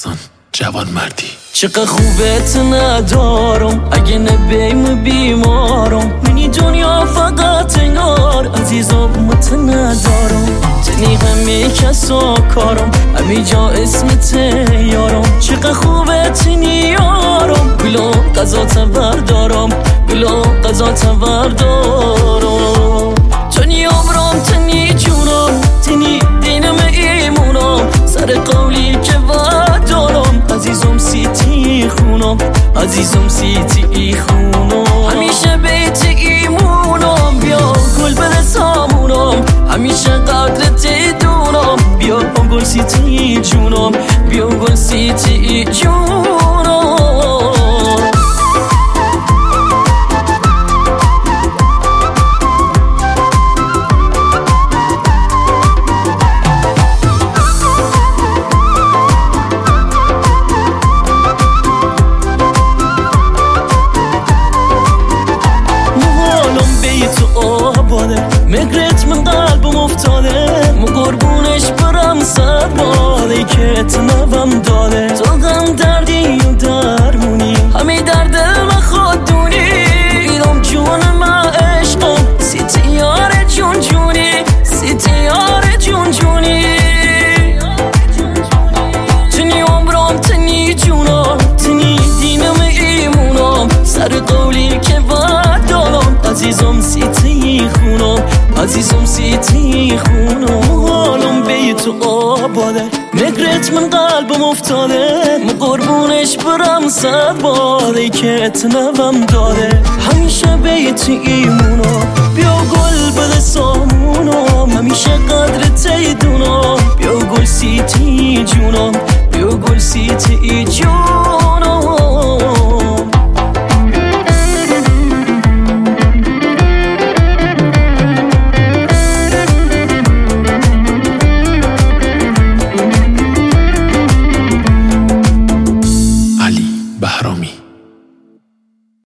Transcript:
داستان جوان مردی. چقدر خوبت ندارم اگه نبیم بیمارم، منی دنیا فقط انگار عزیزم مت ندارم. تنی همه کسا کارم همه جا اسمت یارم. چقدر خوبت نیارم بلا قضا بردارم، بلا قضا بردارم. تنی عمرم تنی جونم تنی دینم ایمونم، سر قولی که وعد دارم عزیزم سیتی خونم، عزیزم سیتی خونم. همیشه بیت ایمونم، بیا گل بده سامونم، همیشه قدرت دونم، بیا گل سیتی جونم، بیا گل سیتی جونم. مگرت من قلبم افتاده، مو قربونش برم صد باده که تنوم داده. تو غم دردی و درمونی همه در دل من خوددونی، بیدم جون من عشقم سیتی یار جون جونی، سیتی یار جون جونی. تنی عمرم تنی جونم تنی دینم ایمونم، سر قولی که وعد دارم عزیزم سیتی خونم، عزیزم سیتی خونم. حالم بی تو آباده، مگرت من قلبم افتاده، مو قربونش برم صد باده که تنوم داده. همیشه بیت ایمونم، بیا گل بده سامونم، همیشه قدرت دونم، بیا گل سیتی جونم،